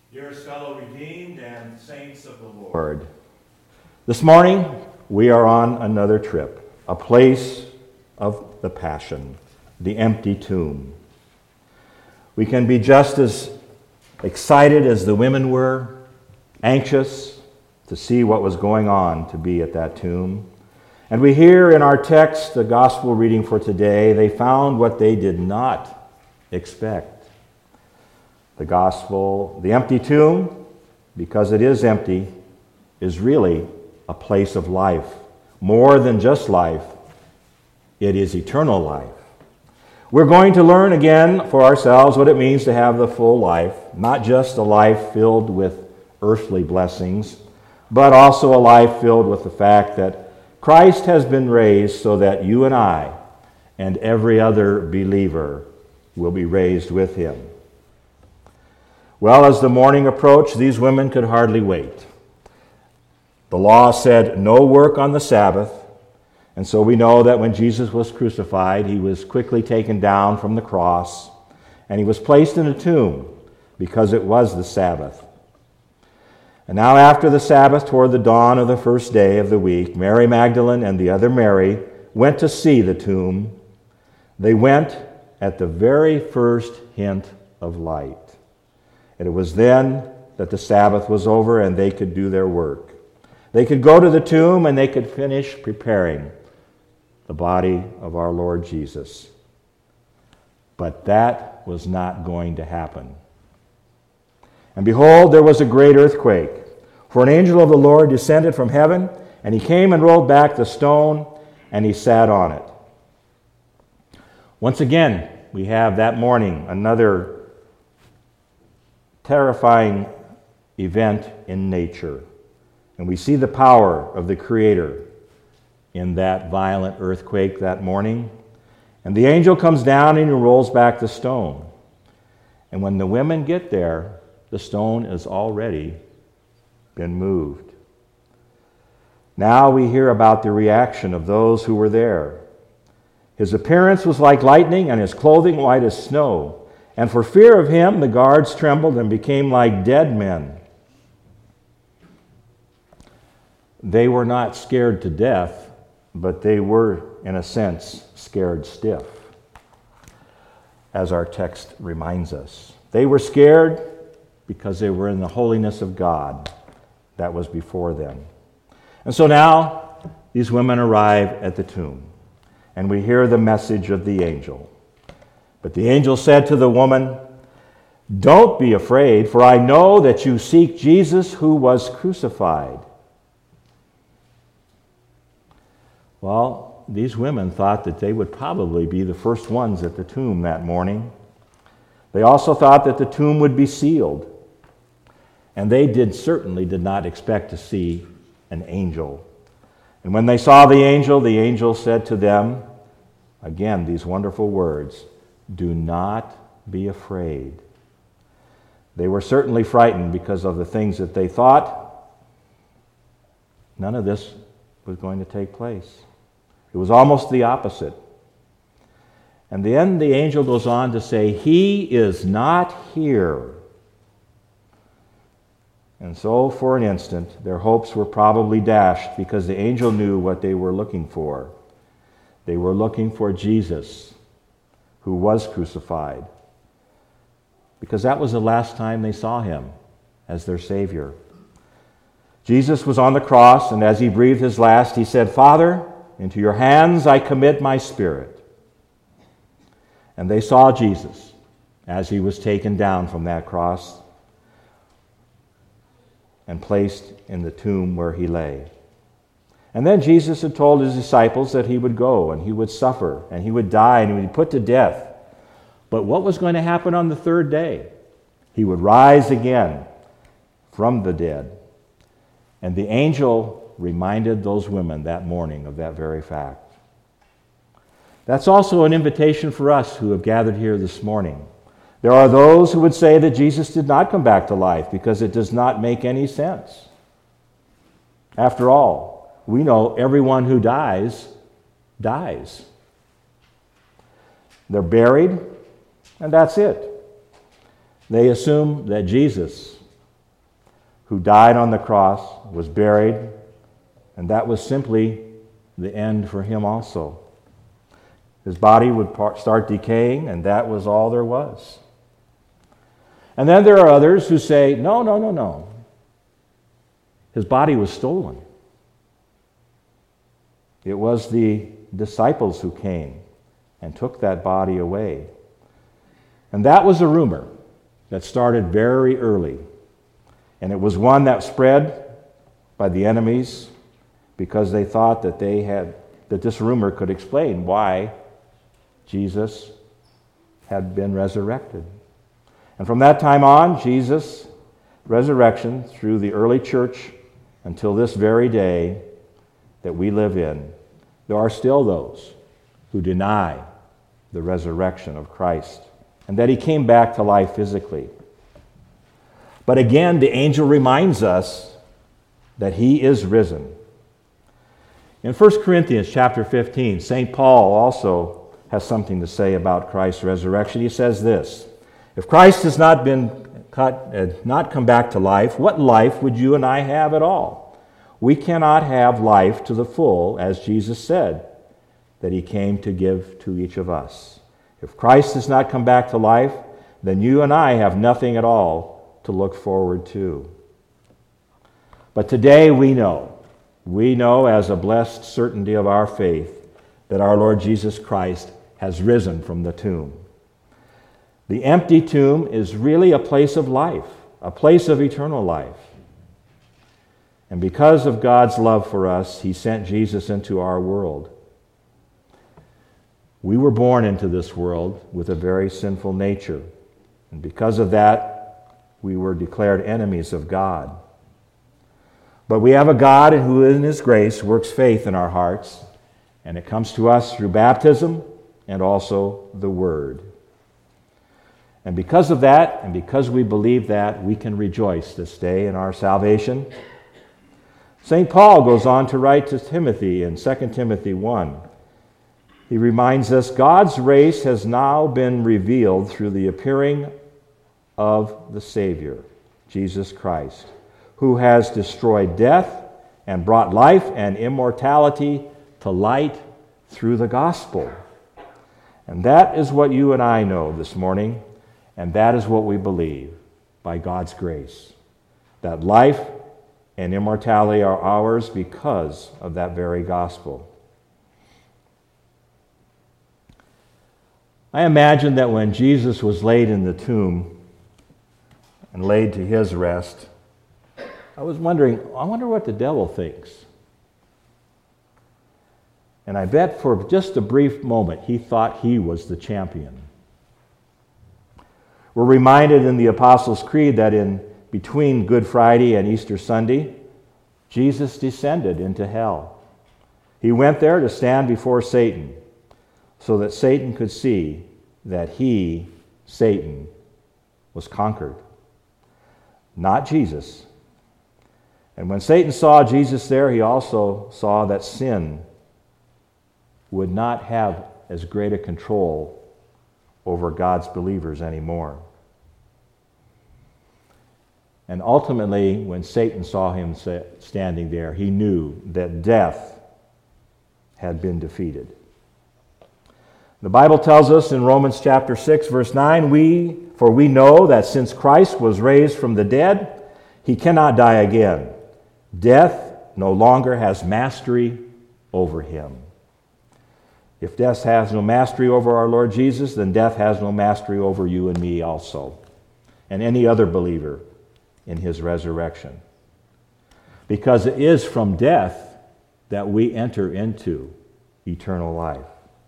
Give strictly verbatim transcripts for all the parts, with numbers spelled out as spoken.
Dearest fellow redeemed and saints of the Lord, this morning we are on another trip, a place of the Passion, the empty tomb. We can be just as excited as the women were, anxious to see what was going on to be at that tomb. And we hear in our text, the gospel reading for today, they found what they did not expect. The gospel, the empty tomb, because it is empty, is really a place of life. More than just life, it is eternal life. We're going to learn again for ourselves what it means to have the full life, not just a life filled with earthly blessings, but also a life filled with the fact that Christ has been raised so that you and I and every other believer will be raised with him. Well, as the morning approached, these women could hardly wait. The law said no work on the Sabbath, and so we know that when Jesus was crucified, he was quickly taken down from the cross, and he was placed in a tomb because it was the Sabbath. And now after the Sabbath, toward the dawn of the first day of the week, Mary Magdalene and the other Mary went to see the tomb. They went at the very first hint of light. And it was then that the Sabbath was over and they could do their work. They could go to the tomb and they could finish preparing the body of our Lord Jesus. But that was not going to happen. And behold, there was a great earthquake. For an angel of the Lord descended from heaven, and he came and rolled back the stone, and he sat on it. Once again, we have that morning another terrifying event in nature. And we see the power of the Creator in that violent earthquake that morning. And the angel comes down and he rolls back the stone. And when the women get there, the stone has already been moved. Now we hear about the reaction of those who were there. His appearance was like lightning and his clothing white as snow. And for fear of him, the guards trembled and became like dead men. They were not scared to death, but they were, in a sense, scared stiff, as our text reminds us. They were scared because they were in the holiness of God that was before them. And so now, these women arrive at the tomb, and we hear the message of the angel. But the angel said to the woman, "Don't be afraid, for I know that you seek Jesus who was crucified." Well, these women thought that they would probably be the first ones at the tomb that morning. They also thought that the tomb would be sealed. And they did certainly did not expect to see an angel. And when they saw the angel, the angel said to them, again, these wonderful words, "Do not be afraid." They were certainly frightened because of the things that they thought. None of this was going to take place. It was almost the opposite. And then the angel goes on to say, "He is not here." And so, for an instant, their hopes were probably dashed because the angel knew what they were looking for. They were looking for Jesus, who was crucified, because that was the last time they saw him as their Savior. Jesus was on the cross, and as he breathed his last, he said, "Father, into your hands I commit my spirit." And they saw Jesus as he was taken down from that cross and placed in the tomb where he lay. And then Jesus had told his disciples that he would go and he would suffer and he would die and he would be put to death. But what was going to happen on the third day? He would rise again from the dead. And the angel reminded those women that morning of that very fact. That's also an invitation for us who have gathered here this morning. There are those who would say that Jesus did not come back to life because it does not make any sense. After all, we know everyone who dies, dies. They're buried, and that's it. They assume that Jesus who died on the cross, was buried, and that was simply the end for him also. His body would start decaying, and that was all there was. And then there are others who say, no, no, no, no. His body was stolen. It was the disciples who came and took that body away. And that was a rumor that started very early. And it was one that spread by the enemies because they thought that they had that this rumor could explain why Jesus had been resurrected. And from that time on, Jesus' resurrection through the early church until this very day that we live in, there are still those who deny the resurrection of Christ and that he came back to life physically. But again, the angel reminds us that he is risen. In First Corinthians chapter fifteen, Saint Paul also has something to say about Christ's resurrection. He says this, if Christ has not been cut, uh, not come back to life, what life would you and I have at all? We cannot have life to the full, as Jesus said, that he came to give to each of us. If Christ has not come back to life, then you and I have nothing at all to look forward to. But today we know, we know as a blessed certainty of our faith that our Lord Jesus Christ has risen from the tomb. The empty tomb is really a place of life, a place of eternal life. And because of God's love for us, he sent Jesus into our world. We were born into this world with a very sinful nature. And because of that, we were declared enemies of God. But we have a God who in his grace works faith in our hearts, and it comes to us through baptism and also the Word. And because of that, and because we believe that, we can rejoice this day in our salvation. Saint Paul goes on to write to Timothy in Second Timothy one. He reminds us, God's race has now been revealed through the appearing of the Savior, Jesus Christ, who has destroyed death and brought life and immortality to light through the gospel. And that is what you and I know this morning, and that is what we believe by God's grace, that life and immortality are ours because of that very gospel. I imagine that when Jesus was laid in the tomb and laid to his rest, I was wondering, I wonder what the devil thinks. And I bet for just a brief moment he thought he was the champion. We're reminded in the Apostles' Creed that in between Good Friday and Easter Sunday, Jesus descended into hell. He went there to stand before Satan so that Satan could see that he, Satan, was conquered, not Jesus. And when Satan saw Jesus there, he also saw that sin would not have as great a control over God's believers anymore. And ultimately, when Satan saw him standing there, he knew that death had been defeated. The Bible tells us in Romans chapter six, verse nine, we, for we know that since Christ was raised from the dead, he cannot die again. Death no longer has mastery over him. If death has no mastery over our Lord Jesus, then death has no mastery over you and me also, and any other believer in his resurrection. Because it is from death that we enter into eternal life.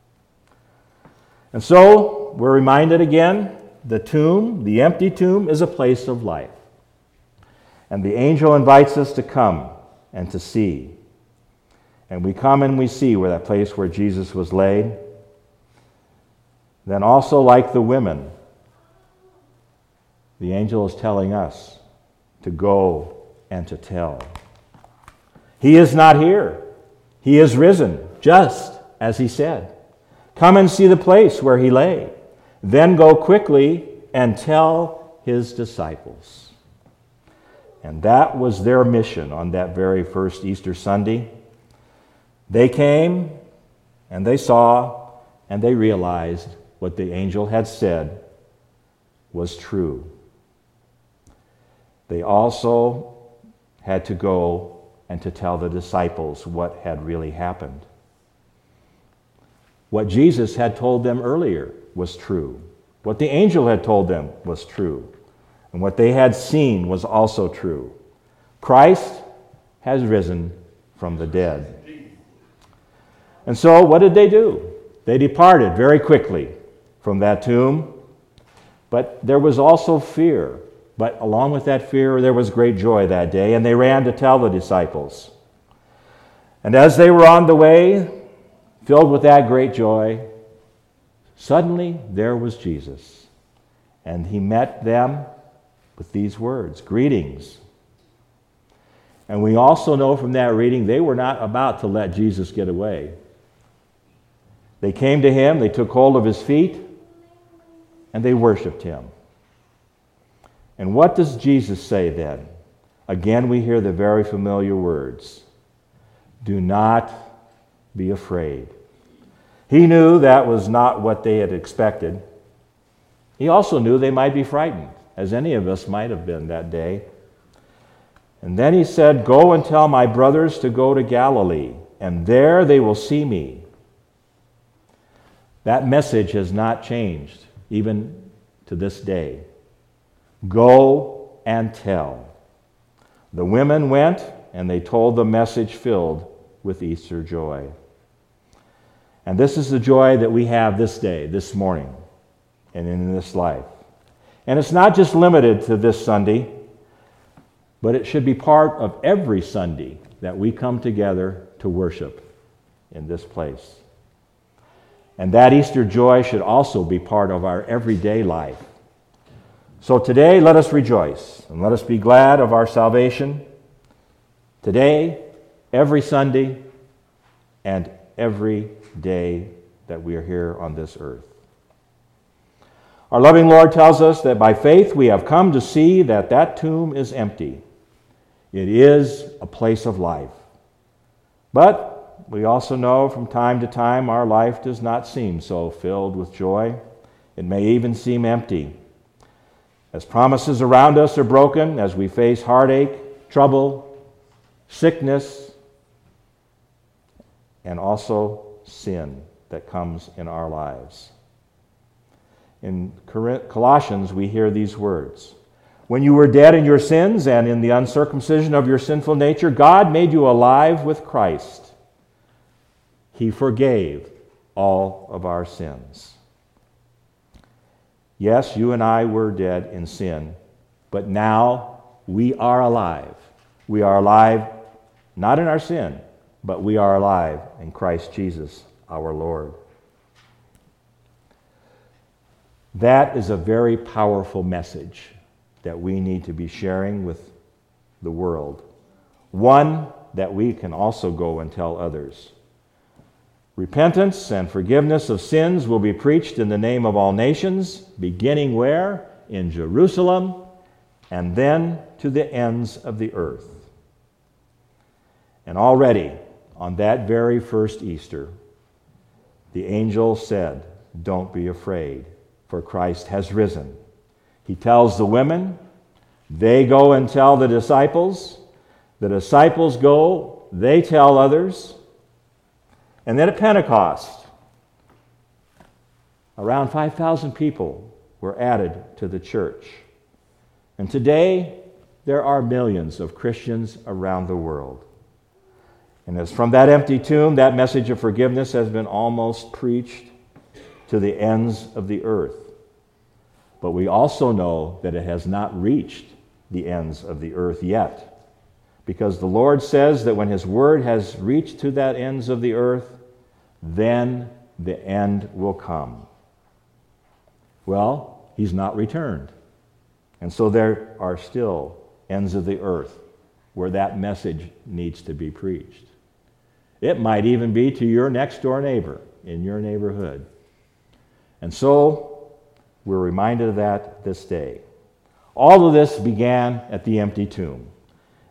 And so, we're reminded again, the tomb, the empty tomb, is a place of life. And the angel invites us to come and to see. And we come and we see where that place where Jesus was laid. Then also, like the women, the angel is telling us to go and to tell. He is not here. He is risen, just as he said. Come and see the place where he lay. Then go quickly and tell his disciples. And that was their mission on that very first Easter Sunday. They came and they saw and they realized what the angel had said was true. They also had to go and to tell the disciples what had really happened. What Jesus had told them earlier was true. What the angel had told them was true. And what they had seen was also true. Christ has risen from the dead. And so what did they do? They departed very quickly from that tomb. But there was also fear. But along with that fear, there was great joy that day, and they ran to tell the disciples. And as they were on the way, filled with that great joy, suddenly there was Jesus. And he met them with these words, "Greetings." And we also know from that reading, they were not about to let Jesus get away. They came to him, they took hold of his feet, and they worshiped him. And what does Jesus say then? Again, we hear the very familiar words, "Do not be afraid." He knew that was not what they had expected. He also knew they might be frightened, as any of us might have been that day. And then he said, "Go and tell my brothers to go to Galilee, and there they will see me." That message has not changed, even to this day. Go and tell. The women went, and they told the message filled with Easter joy. And this is the joy that we have this day, this morning, and in this life. And it's not just limited to this Sunday, but it should be part of every Sunday that we come together to worship in this place. And that Easter joy should also be part of our everyday life. So today, let us rejoice and let us be glad of our salvation. Today, every Sunday, and every day that we are here on this earth. Our loving Lord tells us that by faith we have come to see that that tomb is empty. It is a place of life. But we also know from time to time our life does not seem so filled with joy. It may even seem empty. As promises around us are broken, as we face heartache, trouble, sickness, and also sin that comes in our lives. In Colossians, we hear these words. When you were dead in your sins and in the uncircumcision of your sinful nature, God made you alive with Christ. He forgave all of our sins. Yes, you and I were dead in sin, but now we are alive. We are alive not in our sin, but we are alive in Christ Jesus, our Lord. That is a very powerful message that we need to be sharing with the world. One that we can also go and tell others. Repentance and forgiveness of sins will be preached in the name of all nations, beginning where? In Jerusalem, and then to the ends of the earth. And already, on that very first Easter, the angel said, "Don't be afraid, for Christ has risen." He tells the women, they go and tell the disciples, the disciples go, they tell others, and then at Pentecost, around five thousand people were added to the church. And today, there are millions of Christians around the world. And as from that empty tomb, that message of forgiveness has been almost preached to the ends of the earth. But we also know that it has not reached the ends of the earth yet. Because the Lord says that when his word has reached to that ends of the earth, then the end will come. Well, he's not returned. And so there are still ends of the earth where that message needs to be preached. It might even be to your next door neighbor in your neighborhood. And so we're reminded of that this day. All of this began at the empty tomb.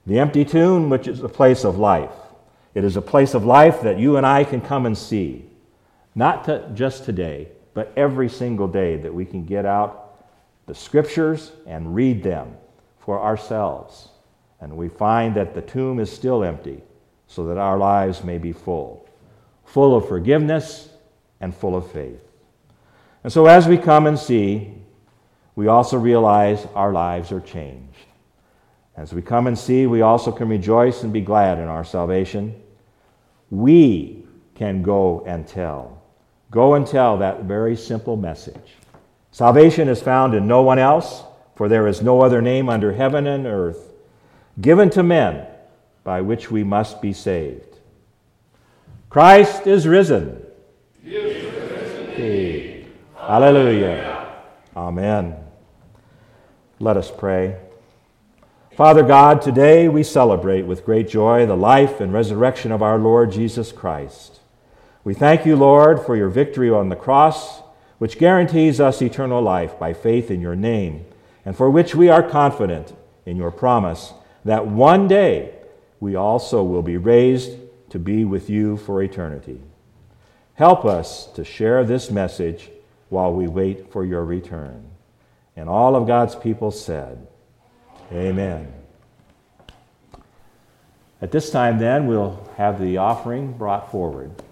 The empty tomb, which is a place of life. It is a place of life that you and I can come and see. Not to, just today, but every single day that we can get out the scriptures and read them for ourselves. And we find that the tomb is still empty, so that our lives may be full. Full of forgiveness and full of faith. And so as we come and see, we also realize our lives are changed. As we come and see, we also can rejoice and be glad in our salvation. We can go and tell. Go and tell that very simple message. Salvation is found in no one else, for there is no other name under heaven and earth given to men by which we must be saved. Christ is risen. He is risen indeed. Hallelujah. Amen. Let us pray. Father God, today we celebrate with great joy the life and resurrection of our Lord Jesus Christ. We thank you, Lord, for your victory on the cross, which guarantees us eternal life by faith in your name, and for which we are confident in your promise that one day we also will be raised to be with you for eternity. Help us to share this message while we wait for your return. And all of God's people said, Amen. At this time, then, we'll have the offering brought forward.